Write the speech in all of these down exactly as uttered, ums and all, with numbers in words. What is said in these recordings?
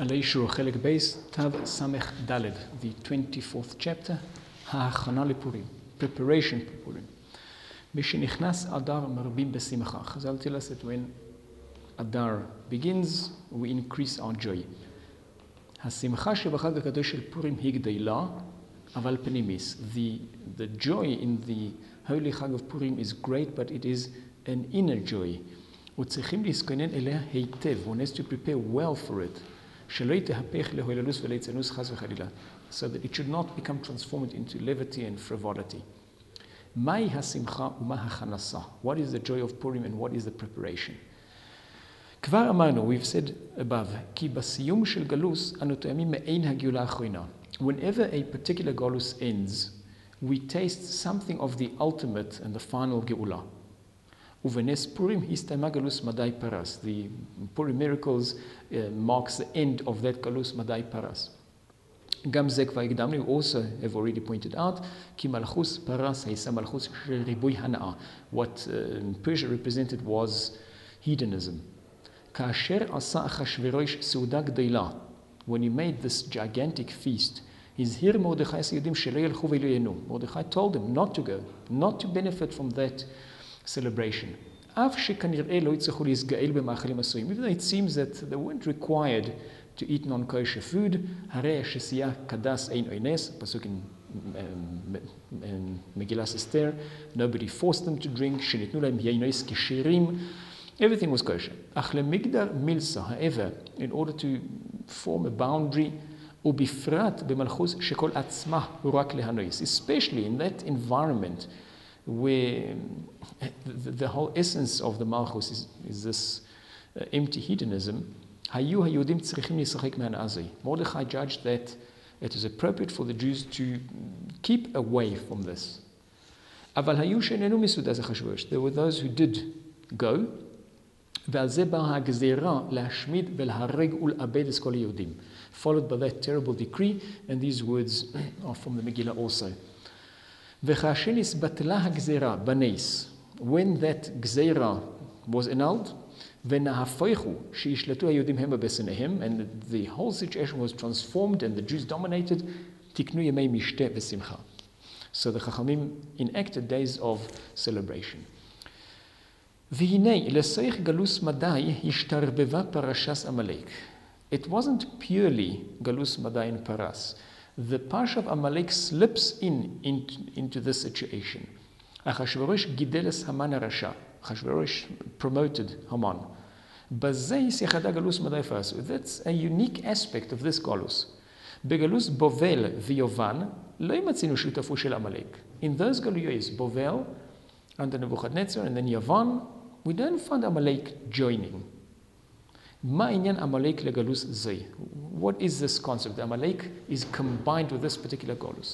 עלי שור, חלק בייס, תו סמך דלת, the twenty-fourth chapter, ההכנה לפורים, preparation for פורים. משנכנס אדר מרבים בשמחה. חז"ל tell us that when Adar begins, we increase our joy. השמחה שבחג הקדוש של פורים היא גדלה, אבל פנימיס. The, the joy in the holy חג of פורים is great, but it is an inner joy. וצריכים להסכונן אליה היטב. One has to prepare well for it. שלא יתהפך להוללוס וליצנוס חס וחלילה. So that it should not become transformed into levity and frivolity. מהי השמחה ומה הכנסה? What is the joy of Purim and what is the preparation? כבר אמרנו, we've said above, כי בסיום של גלוס אנו טועמים מעין הגאולה האחרונה. Whenever a particular galus ends, we taste something of the ultimate and the final גאולה. ובנס פורים הסתיימה גלוס מדי פרס. The Purim miracles uh, marks the end of that גלוס מדי פרס. גם זה כבר הקדמנו, we also have already pointed out, כי מלכוס פרס הייתה מלכוס של ריבוי הנאה. What uh, Persia represented was hedonism. כאשר עשה אחשוורוש סעודה גדולה, when he made this gigantic feast, הזהיר מרדכי היהודים שלא ילכו ולא ייהנו. מרדכי told them not to go, not to benefit from that celebration. אף שכנראה לא יצטרכו להסגאל במאכלים עשויים. Even though it seems that they weren't required to eat non-kosher food, הרי שסייע קדס אין אונס, פסוק in מגילת אסתר, nobody forced them to drink, שניתנו להם יינוס כשירים, everything was kosher. אך למגדר מילסה, however, in order to form a boundary, ובפרט במלכוס שכל עצמה הוא רק להנויס, especially in that environment where the, the whole essence of the malchus is, is this uh, empty hedonism, היו היהודים צריכים לשחק מהנאה זו. Mordechai judged that it is appropriate for the Jews to keep away from this. אבל היו שאיננו מסעודת אחשוורוש. There were those who did go, ועל זה באה הגזירה להשמיד ולהרג ולאבד את כל היהודים. Followed by that terrible decree, and these words are from the Megillah also. וכאשר נסבטלה הגזירה בנס, when that גזירה was annulled, ונהפכו שישלטו היהודים המה בשונאיהם, and the whole situation was transformed and the Jews dominated, תקנו ימי משתה ושמחה. So the Chachamim enacted days of celebration. והנה, לסייך גלוס מדי השתרבבה פרשס עמלק. It wasn't purely galus madai and paras. The parsha of Amalek slips in into, into this situation. Achashverosh gideles Haman harasha. Achashverosh promoted Haman. Bazei sichada galus madai paras. That's a unique aspect of this galus. Begalus Bovel v'Yovan lo yimatzinu shutafu shel Amalek. In those galuyos, Bovel under Nebuchadnezzar and then Yavan, we don't find Amalek joining. מה עניין עמלק לגלוס זה? What is this concept? Amalek is combined with this particular galus.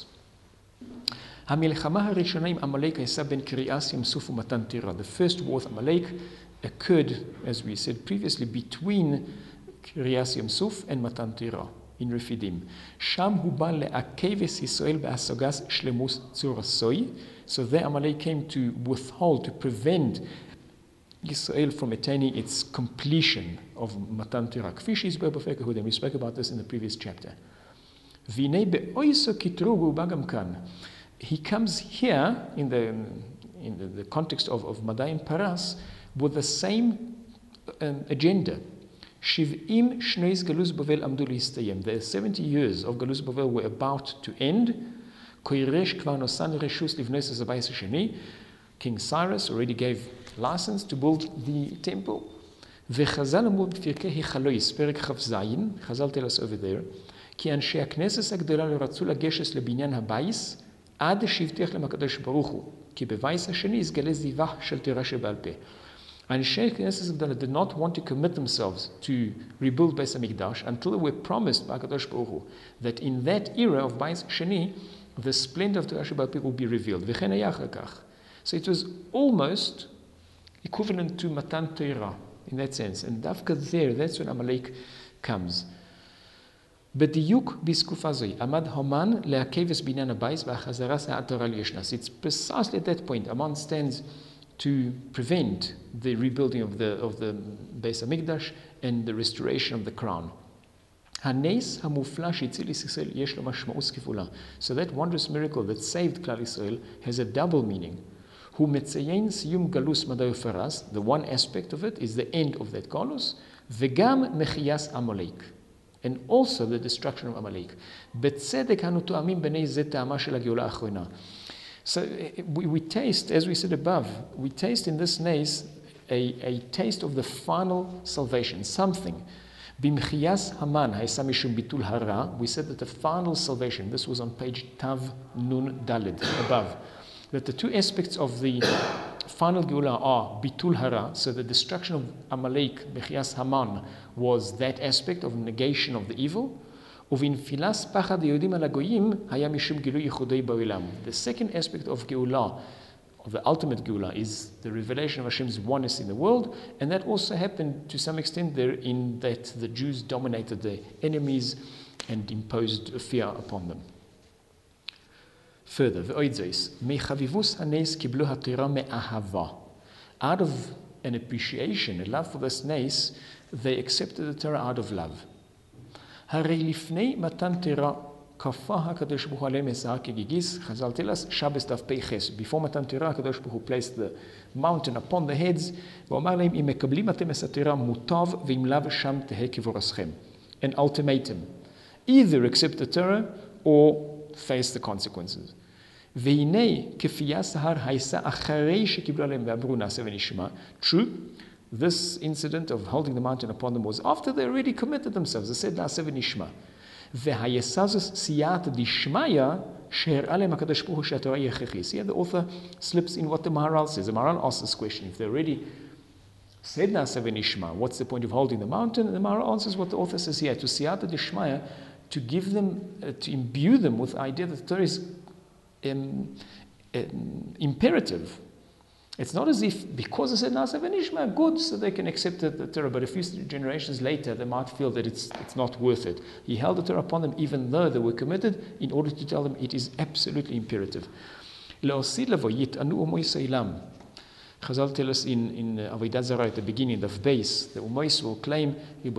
המלחמה הראשונה עם עמלק הייתה בין קריאס ים סוף ומתן תורה. The first war with Amalek occurred, as we said previously, between קריאס ים סוף and מתן תורה, in רפידים. שם הוא בא לעכב את ישראל בהשגת שלמות צורסוי. So there Amalek came to withhold, to prevent Israel from attaining its completion of Matan Torah. כפי שהסבר בפרק הקודם, we spoke about this in the previous chapter. והנה באויסו קטרוג הוא בא גם כאן. He comes here in the, in the, the context of, of Madai and Paras with the same um, agenda. שבעים שנות גלוס בבל עמדו להסתיים. The seventy years of גלוס בבל were about to end. קוירש כבר נוסן רשוס לבנות את הבית השני. King Cyrus already gave license to build the temple. וחז"ל אמרו בפרקי היכלויס, פרק כ"ז, חז"ל tell us over there, כי אנשי הכנסת הגדולה לא רצו לגשת לבניין הבייס, עד שהבטיח להם הקדוש ברוך הוא, כי בבייס השני יסגלה זיווה של תורה שבעל פה. אנשי הכנסת הגדולה did not want to commit themselves to rebuild בייס המקדש, until they were promised by הקדוש ברוך הוא, that in that era of בייס שני, the splendor of תורה שבעל פה will be revealed. וכן היה אחר כך. So it was almost equivalent to Matan Torah in that sense. And Dafka there, that's when Amalek comes. בדיוק בתקופה זו, עמד המן לעכב את בניין הבית והחזרה שעת תורה לישנס. It's precisely at that point Haman stands to prevent the rebuilding of the, of the Beis HaMikdash and the restoration of the crown. הנס המופלא שהציל ישראל יש לו משמעות כפולה. So that wondrous miracle that saved כלל ישראל has a double meaning. הוא מציין סיום גלוס מדי ופרס, the one aspect of it is the end of that גלוס, וגם מחייס עמלק. And also the destruction of Amalek. בצדק אנו תואמים בני זה טעמה של הגאולה האחרונה. So we, we taste, as we said above, we taste in this nace a, a taste of the final salvation, something. במחייס המן, היסה משום ביטול הרע, we said that the final salvation, this was on page Tav Nun Daled, above, that the two aspects of the final Geula are bitul hara, so the destruction of Amalek, Mechias Haman, was that aspect of negation of the evil. The second aspect of Geula, of the ultimate Geula, is the revelation of Hashem's oneness in the world, and that also happened to some extent there in that the Jews dominated the enemies and imposed fear upon them. Further, out of an appreciation, a love for this nace, they accepted the Torah out of love. Before Matan Torah, Kadosh Baruch Hu placed the mountain upon the heads, an ultimatum. Either accept the Torah or face the consequences. True, this incident of holding the mountain upon them was after they already committed themselves. They said, Na'aseh v'nishma. Here the author slips in what the Maharal says. The Maharal asks this question. If they already said Na'aseh v'nishma, what's the point of holding the mountain? And the Maharal answers what the author says here. To siyata dishmaya, to give them, uh, to imbue them with the idea that the Torah is um, um, imperative. It's not as if because they said Na'aseh v'nishma, good, so they can accept the, the Torah. But a few generations later, they might feel that it's it's not worth it. He held the Torah upon them, even though they were committed, in order to tell them it is absolutely imperative. Chazal tell us in in uh, Avodah Zarah at the beginning of base, the Umois will claim,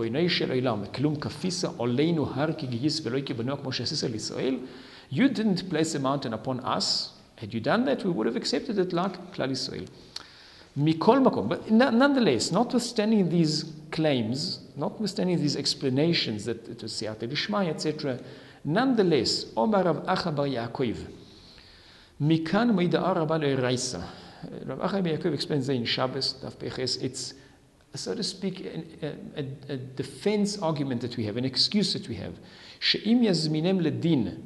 you didn't place a mountain upon us. Had you done that, we would have accepted it like Klal Yisrael. Mikol makom. But nonetheless, notwithstanding these claims, notwithstanding these explanations that it was Siyata Lishmai, et cetera, nonetheless, Omar Rav Acha bar Yaakov, Mikan Meida'a Rabba Le'Raisa. Rav Acha bar Yaakov explains that in Shabbos, Daf Peches, it's, so to speak, a, a, a defense argument that we have, an excuse that we have. She'im yazminem ledin.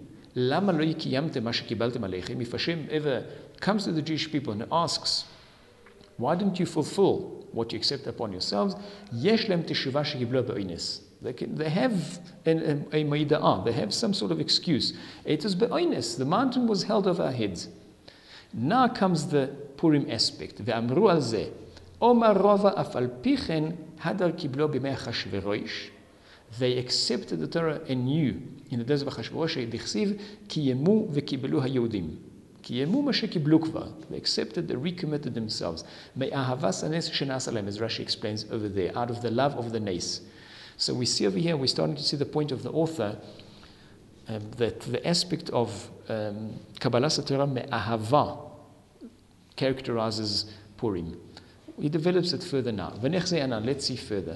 If Hashem ever comes to the Jewish people and asks, why didn't you fulfill what you accept upon yourselves? They, can, they have an, a maida'ah, they have some sort of excuse. It is be'oines, the mountain was held over our heads. Now comes the Purim aspect. Ve'amru al zeh, Omar Rava afal pichen hadar kiblo b'mei Achashverosh. They accepted the Torah anew in the days of Achashverosh. Dichsiv kiyemu v'kibelu haYehudim. Kiyemu mashe kiblu kvar. They accepted, they recommitted themselves. Me'ahavas hanes shenas alem, as Rashi explains over there, out of the love of the nace. So we see over here, we're starting to see the point of the author, um, that the aspect of um, Kabbalas Torah me'ahava characterizes Purim. He develops it further now. Let's see further.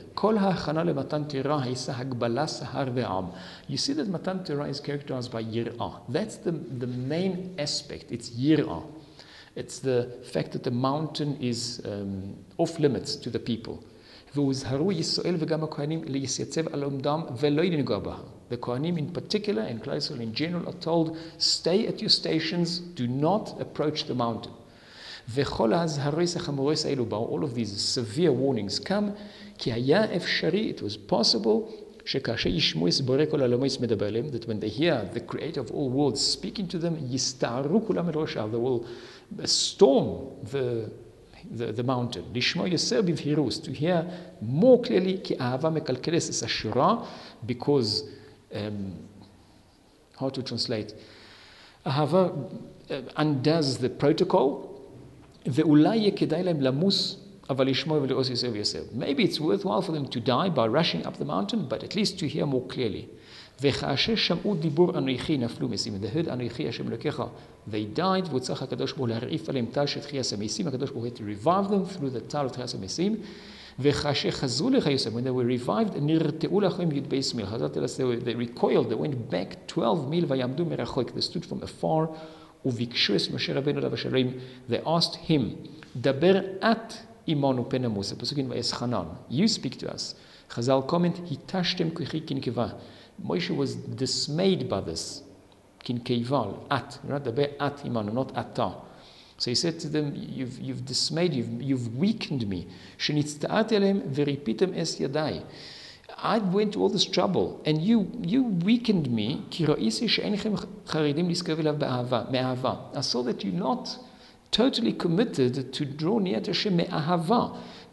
You see that Matan Torah is characterized by yir'ah. That's the, the main aspect. It's yir'ah. It's the fact that the mountain is um, off limits to the people. The Kohanim in particular and Klal Yisrael in general are told, stay at your stations, do not approach the mountain. All of these severe warnings come, it was possible that when they hear the Creator of all worlds speaking to them, they will storm the, the, the mountain. To hear more clearly, because, um, how to translate, Ahava undoes the protocol. ואולי יהיה כדאי להם למוס Maybe it's worthwhile for them to die by rushing up the mountain, but at least to hear more clearly. They heard Anochi Hashem Elokecha. They died. HaKadosh Baruch Hu had to revive them through the Tal of Tchias HaMesim. When they were revived, they recoiled, they went back twelve mil. They stood from afar. They asked him, Daber at imanu pena Musa. You speak to us. Chazal comment, Hitashtem kuchi kinkeva. Moshe was dismayed by this. Kinkeval, at, right? Daber at imanu, not atta. So he said to them, you've, you've dismayed, you've, you've weakened me. I went to all this trouble, and you, you weakened me. I saw that you're not totally committed to draw near to Hashem me'ahava.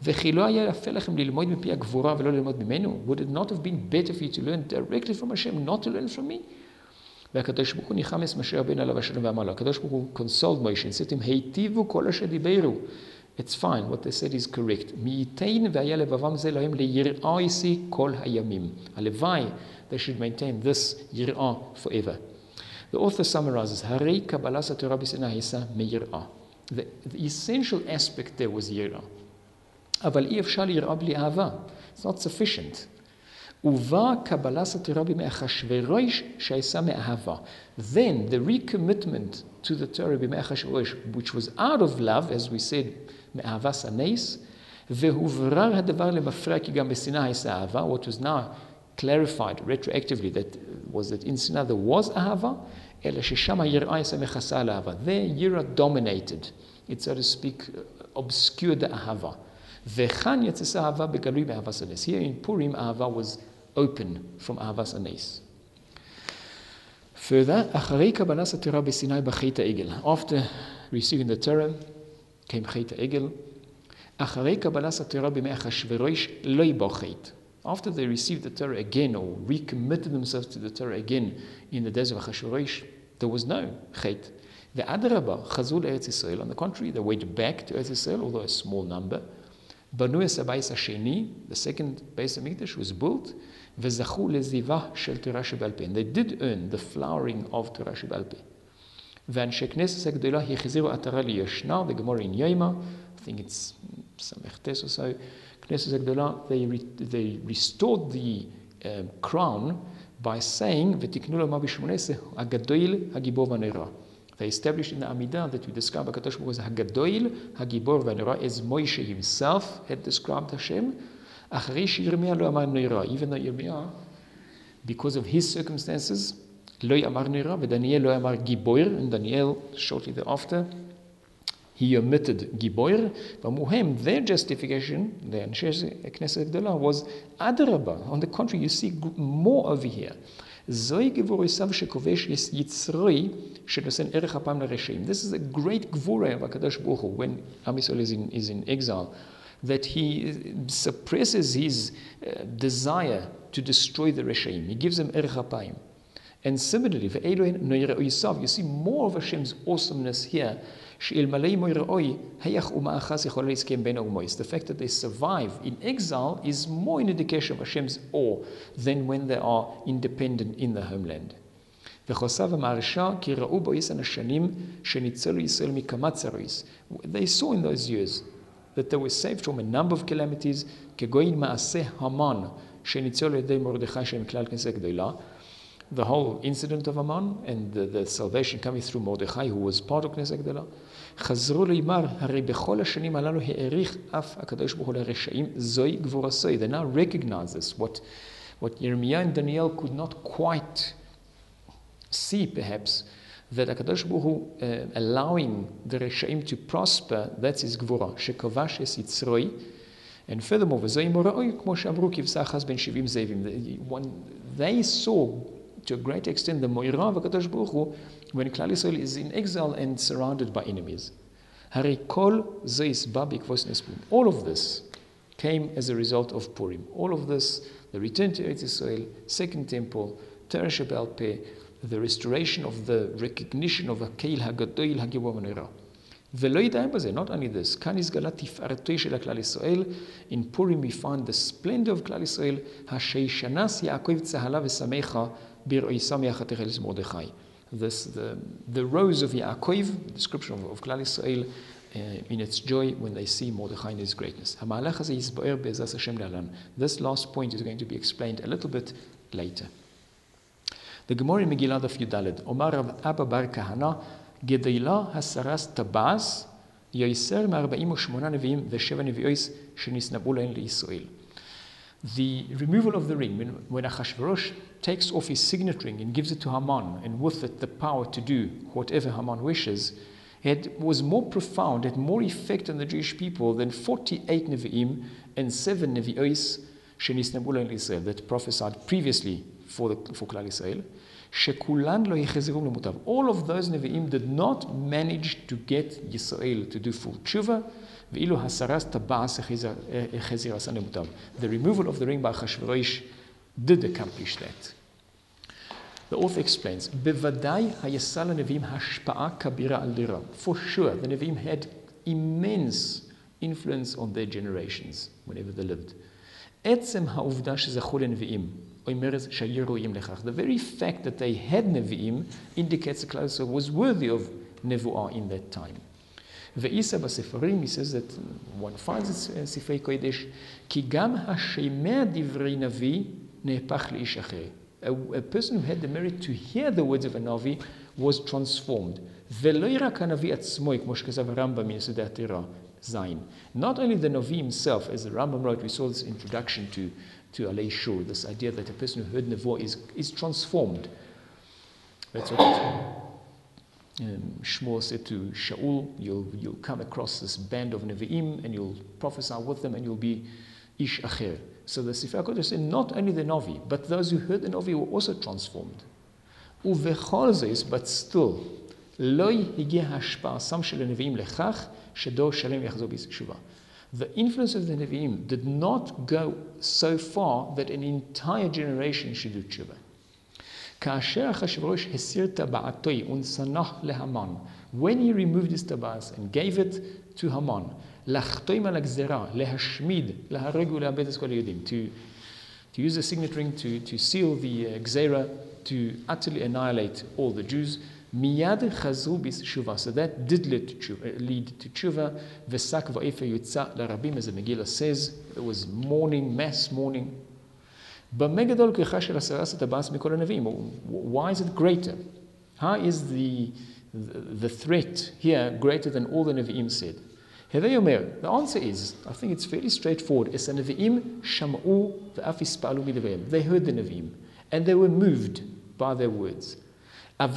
Would it not have been better for you to learn directly from Hashem, not to learn from me? והקדוש ברוך הוא ניחם משה רבנו עליו השלום ואמר לו, הקדוש ברוך הוא consoled Moshe and said to him, היטיבו כל אשר דיברו. It's fine, what they said is correct. מייתן והיה לבבם זה להם ליראה איסי כל הימים. הלוואי, they should maintain this יראה forever. The author summarizes, הרי קבלת התורה בסיני הייתה מיראה. The essential aspect there was יראה. אבל אי אפשר ליראה בלי אהבה. It's not sufficient. Then the recommitment to the Torah b'mei Achashverosh, which was out of love, as we said, me'ahavas hanes, והוברר הדבר למפרע כי גם בסיני הייתה אהבה, what was now clarified retroactively that was that in Sinai there was ahava, אלא ששם היראה הייתה מכסה על אהבה. There yira dominated, it so to speak obscured the ahava. וכאן יצאה אהבה בגלוי מאהבס הנס. Here in Purim, ahava was open from ahavas hanes. Further, אחרי קבלת התורה בסיני בחטא העגל. After receiving the Torah came חטא העגל. אחרי קבלת התורה בימי אחשוורוש לא יבוא חטא. After they received the Torah again or recommitted themselves to the Torah again in the days of Achashverosh, there was no חטא. ואדרבה, חזרו לארץ ישראל. On the contrary, they went back to Eretz Israel, although a small number. בנו את הבית השני, the second base of Mikdash was built, וזכו לזיווה של תורה שבעל פה. And they did earn the flowering of תורה שבעל פה. ואנשי כנסת הגדולה החזירו עטרה ליושנה, the Gemara in Yoma, I think it's סמ"ט or so, כנסת הגדולה, they, re, they restored the uh, crown by saying, ותקנו לו מה בשמונה עשרה, הגדול, הגיבור והנורא. They established in the Amidah that we describe HaKadosh Baruch Hu as Hagadol, Hagibor v'Norah, as Moshe himself had described Hashem. Achari Yirmiyah lo amar Norah, even though Yirmiyah, because of his circumstances, lo amar Norah, but Daniel lo amar Gibor, and Daniel shortly thereafter, he omitted Gibor. But Muhem, their justification, the Anshe Knesset Gdolah, was Adarabah. On the contrary, you see more over here. Zoi Gevur Isav Shekovesh is Yitzroi Shenosen Erech Hapam LaReshaim. This is a great Gevurah of HaKadosh Baruch Hu when Am Yisrael is in, is in exile, that he suppresses his uh, desire to destroy the Reshaim. He gives them Erech Hapam. And similarly, you see more of Hashem's awesomeness here. The fact that they survive in exile is more an indication of Hashem's awe than when they are independent in the homeland. They saw in those years that they were saved from a number of calamities. The whole incident of Haman and the, the salvation coming through Mordechai, who was part of Knesset Gdolah. They now recognize this, what, what Jeremiah and Daniel could not quite see, perhaps, that HaKadosh Baruch Hu uh, allowing the Reshaim to prosper, that's his Gvura. Shekovash es Yitzroi. And furthermore, they saw to a great extent the Moira of HaKadosh Baruch Hu when Klal Yisrael is in exile and surrounded by enemies. All of this came as a result of Purim. All of this, the return to Eretz Yisrael, Second Temple, Torah Sheba'al Peh, the restoration of the recognition of Hakeil HaGadol HaGibor HaNorah. ולא ידעים בזה, not only this, כאן נסגלה תפארתו של הכלל ישראל, in Purim we find the splendor of כלל ישראל, השיישנס יעקב צהלה ושמחה ברואי שמח התחלס מרדכי. This, the, the rose of Yaakov, the description of, of Klal Yisrael uh, in its joy when they see Mordechai in his greatness. המהלך הזה יסבואר בעזרת השם להלן. This last point is going to be explained a little bit later. The Gemara in Megillah daf Yudaled, אומר רב אבא בר כהנא, גדילה הסרס טבעס, יויסר מארבעים ושמונה נביאים ושבע נביאויס שנסנבאו להן לישראל. The removal of the ring, when, when Achashverosh takes off his signet ring and gives it to Haman, and with it the power to do whatever Haman wishes, it was more profound, had more effect on the Jewish people than forty-eight Nevi'im and seven Nevi'os shenisnabu le'en Israel, that prophesied previously for, the, for Klal Yisrael. Shekulan lo yichezirum lemutav. All of those Nevi'im did not manage to get Yisrael to do full tshuva. The removal of the ring by Achashverosh did accomplish that. The author explains, For sure, the Nevi'im had immense influence on their generations whenever they lived. The very fact that they had Nevi'im indicates that Klal Yisrael was worthy of Nevu'ah in that time. ואיסא בספרים, he says that one finds it in ספרי קודש, כי גם השומע דברי נביא נהפך לאיש אחר. A, a person who had the merit to hear the words of a Navi was transformed. ולא רק הנביא עצמו, כמו שכתב הרמב"ם מיסודי התורה זין. Not only the Navi himself, as the Rambam wrote, we saw this introduction to, to Alei Shur, this idea that a person who heard Nevuah is, is transformed. That's what it Um, Shmuel said to Shaul, you'll, you'll come across this band of Nevi'im and you'll prophesy with them and you'll be Ish Acher. So the Sifrei HaKodesh said not only the Navi, but those who heard the Navi were also transformed. Uvechol zes, but still, lo higia hashpa'asam shel Nevi'im lechach shedor shalem yachzor b'teshuva. The influence of the Nevi'im did not go so far that an entire generation should do tshuva. כאשר אחשוורוש הסיר טבעתו ונשנח להמן, when he removed his tabas and gave it to Haman, לחתום על הגזרה, להשמיד, להרג ולאבד את כל היהודים, to, to use the signet ring to, to seal the uh, gzera, to utterly annihilate all the Jews, מיד חזרו בתשובה. So that did lead to tshuva, lead to tshuva. ושק ואיפה יוצא לרבים, as the Megillah says, there was mourning, mass mourning. Why is it greater? How is the, the, the threat here greater than all the Nevi'im said? The answer is, I think it's fairly straightforward. They heard the Nevi'im and they were moved by their words. They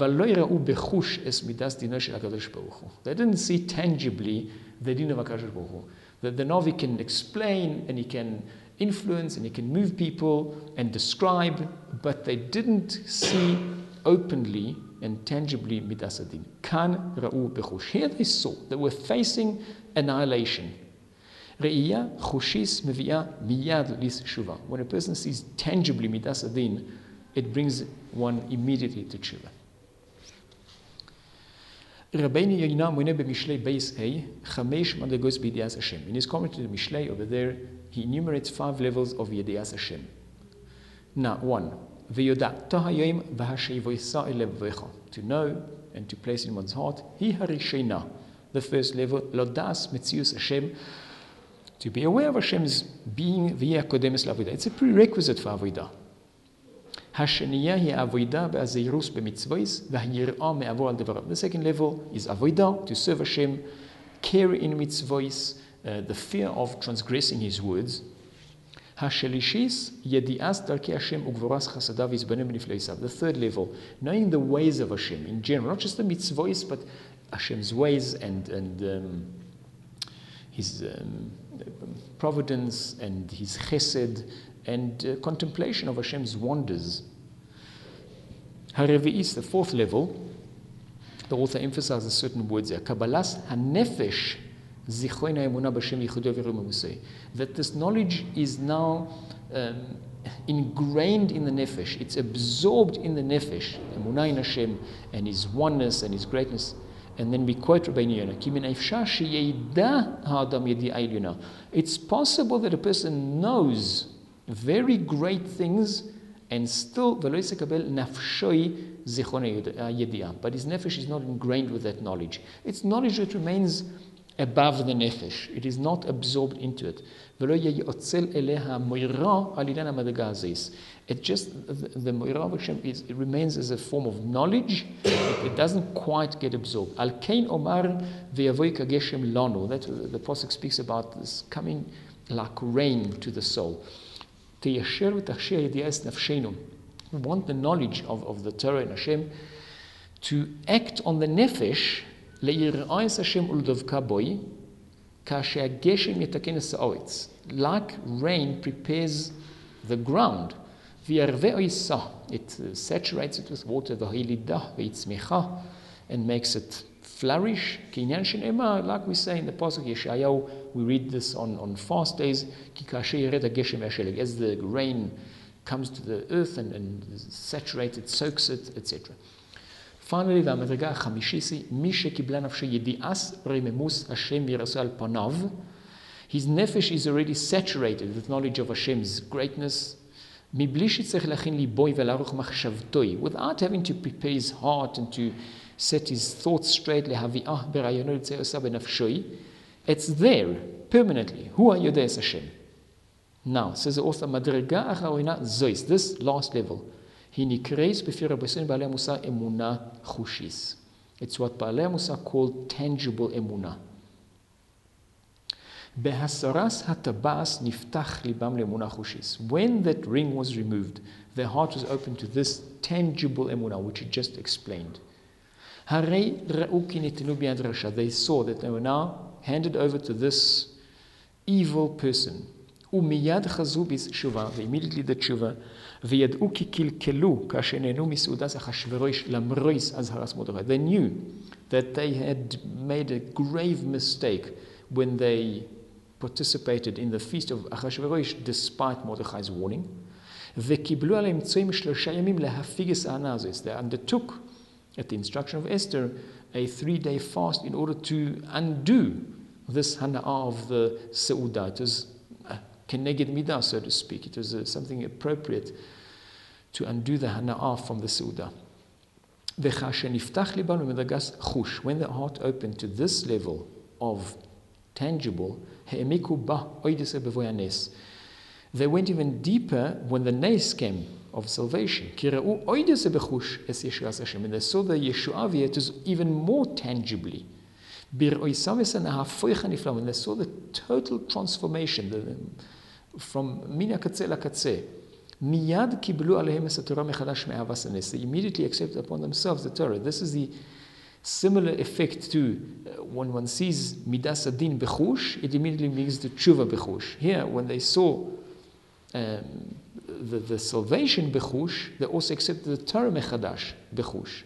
didn't see tangibly the din of HaKadosh Baruch Hu. The, the Navi can explain and he can influence and he can move people and describe, but they didn't see openly and tangibly midas hadin. Kan ra'u bechush. Here they saw, they were facing annihilation. Re'iyah chushis mevi'ah miyad lis shuva. When a person sees tangibly midas hadin, it brings one immediately to tshuva. Rabbeinu Yoina Moine b'Mishlei Beis Hey Chamesh Madagos b'Yedias Hashem. In his commentary to the Mishlei over there, he enumerates five levels of Yedias Hashem. Now, one, v'yoda tahayim v'hasheivoisa elevecha, to know and to place in one's heart. Hi harishena, the first level, lodas metzius Hashem, to be aware of Hashem's being via kodemes la'avodah. It's a prerequisite for avodah. השנייה היא avodah be'azirus b'mitzvos v'hayirah me'avor al devarav. The second level is avodah, to serve Hashem, care in mitzvos, uh, the fear of transgressing His words. השלישis yedi'as darkei Hashem u'gvoras chasadav yizbanim b'nifleisav. The third level, knowing the ways of Hashem in general, not just the mitzvos, but Hashem's ways and and um, His um, providence and His chesed, and uh, contemplation of Hashem's wonders. Harevi'is, the fourth level, the author emphasizes certain words there. Kabbalas hanefesh zichoina emunah b'Hashem yichudei v'rumamusei. That this knowledge is now um, ingrained in the nefesh. It's absorbed in the nefesh. Emunah in Hashem and His oneness and His greatness. And then we quote Rabbeinu Yonah, Ki min efshar sheyeida ha'adam yedi'a elyona. It's possible that a person knows very great things and still v'lo yisekabel nafshoi zichron yedi'a. But his nefesh is not ingrained with that knowledge. It's knowledge that remains above the nefesh. It is not absorbed into it. It just, the, the Moira of Hashem is, it remains as a form of knowledge. It, it doesn't quite get absorbed. Al Kain Omar ve'yavoy kageshem lanu. That the Pasuk speaks about this coming like rain to the soul. Teyasher v'tachshir yedi'as nafshenu. We want the knowledge of, of the Torah and Hashem to act on the nefesh le'yir'ayis Hashem uldovka boi kasher geshem yetaken es ha'oretz. Like rain prepares the ground. It uh, saturates it with water, and makes it flourish. Like we say in the Pasuk Yeshayahu, we read this on, on fast days. As the rain comes to the earth and, and saturates it, soaks it, et cetera. Finally, the Madriga Chamishisi, Mishe Kibla Nafshe Yedi'as Rememus Hashem Yirasal Panav. His nefesh is already saturated with knowledge of Hashem's greatness, without having to prepare his heart and to set his thoughts straight. It's there permanently. Who are you there, Hashem? Now, says the author, this last level, it's what Baalei Musar called tangible emunah. When that ring was removed, their heart was open to this tangible emunah, which he just explained. They saw that they were now handed over to this evil person. Immediately the tshuva, they knew that they had made a grave mistake when they participated in the feast of Achashverosh despite Mordechai's warning. They undertook, at the instruction of Esther, a three-day fast in order to undo this hana'ah of the Seudah. It was keneged midah, so to speak. It was uh, something appropriate to undo the hana'ah from the Seudah. When the heart opened to this level of tangible, they went even deeper when the nes came of salvation. And they saw the Yeshua, it was even more tangibly. When they saw the total transformation the, from mina katze la katze, they immediately accepted upon themselves the Torah. This is the similar effect to uh, when one sees midas adin bechush, it immediately means the tshuva bechush. Here, when they saw um, the, the salvation bechush, they also accepted the Torah mechadash bechush.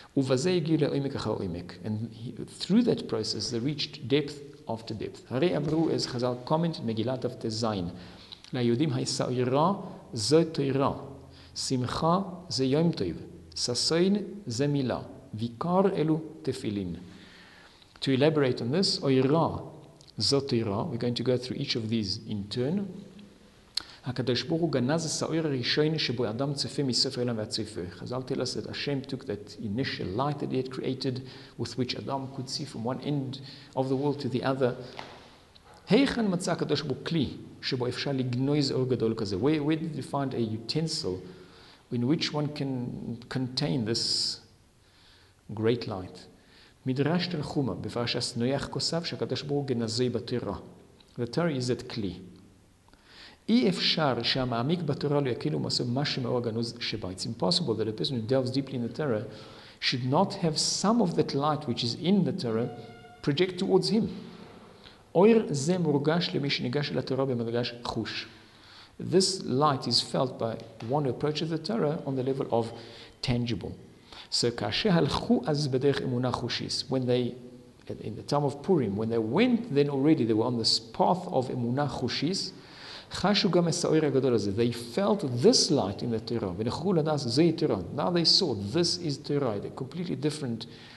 And he, through that process, they reached depth after depth. Harei Amru, as Chazal comment in Megillat of Tezayin, La Yudim ha'isa'ira ze Torah, simcha ze yom tov, sasoin ze milah. Vikar elu tefillin. To elaborate on this, oira, zotira, we're going to go through each of these in turn. HaKadosh Baruch Hu ganaz ha'sa'ir ha'rishon shebo adam tzefeh misefer elam v'atzefer. Chazal tell us that Hashem took that initial light that He had created, with which Adam could see from one end of the world to the other. Heichan matzah HaKadosh Baruch Hu kli shebo efshar lignoiz or gadol kazeh. Where where did you find a utensil in which one can contain this great light? Midrash Tanchuma, Befarshas Noach Kosav, Shakadosh Baruch Hu genazei b'Torah. The Torah is that kli. אי אפשר שהמעמיק בתורה לא יקל ומעשה משהו מאור הגנוז שבה. It's impossible that a person who delves deeply in the Torah should not have some of that light which is in the Torah project towards him. אור זה מורגש למי שניגש אל התורה במדרגש חוש. This light is felt by one who approaches the Torah on the level of tangible. So כאשר הלכו אז בדרך אמונה חושיס, when they, in the time of Purim, when they went, then already they were on this path of אמונה חושיס, חשו גם הסעיר הגדול הזה. They felt this light in the Torah. ונכחו לדעת זה Torah. Now they saw this is Torah, a completely different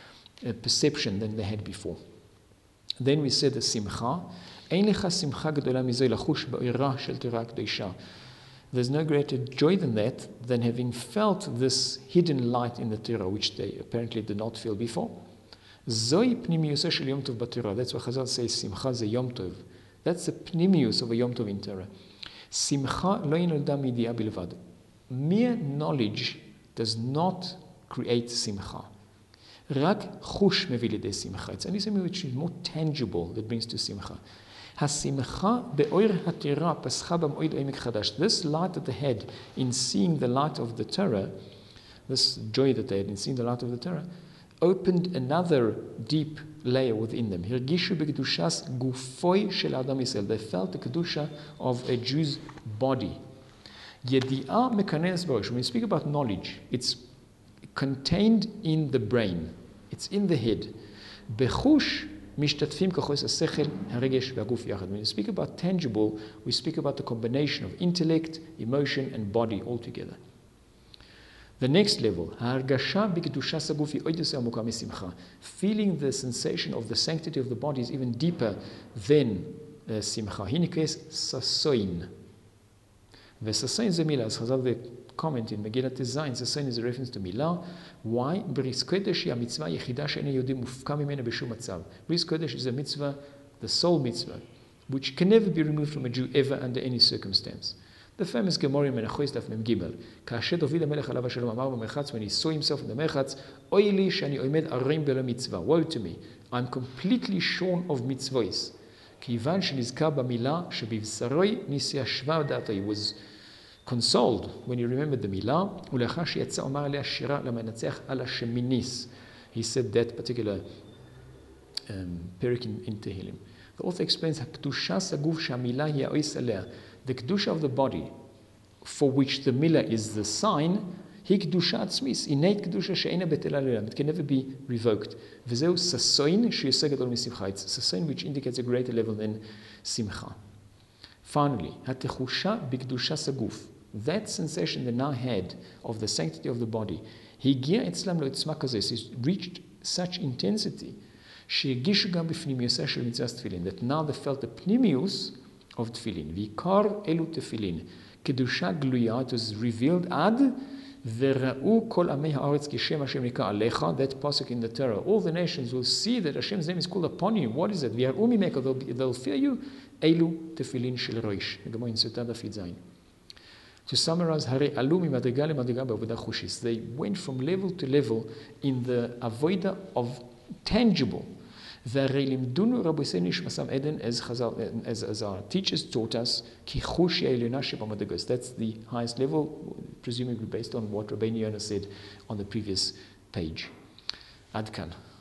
uh, perception than they had before. Then we said the simcha. אין לך שמחה גדולה מזו לחוש באורה של תורה הקדושה. There's no greater joy than that, than having felt this hidden light in the Torah, which they apparently did not feel before. זוהי פנימיוסו של יום טוב בתורה. That's what Chazal says, שמחה זה יום טוב. That's the pnimius of a Yom Tov in Torah. שמחה לא נולדה מידיעה בלבד. Mere knowledge does not create שמחה. רק חוש מביא לידי שמחה. It's only something which is more tangible that brings to שמחה. השמחה באור התורה פסחה במועד עמק חדש. This light that they had in seeing the light of the Torah, this joy that they had in seeing the light of the Torah, opened another deep layer within them. הרגישו בקדושת גופוי של האדם ישראל. They felt the kedusha of a Jew's body. ידיעה מכנס בראש. When we speak about knowledge, it's contained in the brain. It's in the head. בחוש משתתפים כחוס השכל, הרגש והגוף יחד. When we speak about tangible, we speak about the combination of intellect, emotion, and body all together. The next level, ההרגשה בקדושת הגוף היא עוד יותר עמוקה משמחה. Feeling the sensation of the sanctity of the body is even deeper than uh, שמחה. היא נקראת ששון. וששון זה מילה, אז חז"ל comment in Megillat Zayin, ששון is a reference to מילה. Why? בריס קודש היא המצווה היחידה שאין היהודי מופקע ממנה בשום מצב. בריס קודש is a mitzvah, the sole mitzvah, which can never be removed from a Jew ever under any circumstance. The famous Gemara in Menachos daf mem gimel. כאשר דוד המלך עליו השלום אמר במרחץ, when he saw himself in the מרחץ, אוי לי שאני עומד ערים בלא מצווה. Woe to me, I'm completely shorn of mitzvahs. כיוון שנזכר במילה שבבשרוי נסיישבה דעתו. He was consoled when he remembered the מילה, ולאחר שיצא אומר עליה שירה למנצח על השמיניס. He said that particular um, פרק in, in Tehillim. The author explains, הקדושת הגוף שהמילה היא האויס עליה. The kedusha of the body, for which the milah is the sign, היא קדושה עצמית, innate קדושה שאינה בטלה לעולם. It can never be revoked. וזהו ששון שיוצא גדול משמחה. It's ששון which indicates a greater level than שמחה. Finally, התחושה בקדושת הגוף, that sensation they now had of the sanctity of the body, הגיע אצלם לעוצמה כזו, it reached such intensity, שהרגישו גם בפנימיוסה של מצוות תפילין, that now they felt the פנימיוס of תפילין. ועיקר אלו תפילין, קדושה גלויה, it was revealed עד וראו כל עמי הארץ כשם השם נקרא עליך, that pasuk in the Torah. All the nations will see that Hashem's name is called upon you. What is it? ויראו ממך, they'll fear you. אלו תפילין של ראש. הגמרא in סוטה דף י"ז. To summarize, הרי עלו ממדרגה למדרגה בעבודה חושיס. They went from level to level in the avoida of tangible. והרי לימדונו רבותינו נשמתם עדן, as, as, as our teachers taught us, כי חוש היא העליונה שבמדרגות. That's the highest level, presumably based on what Rabbeinu Yonah said on the previous page. עד כאן.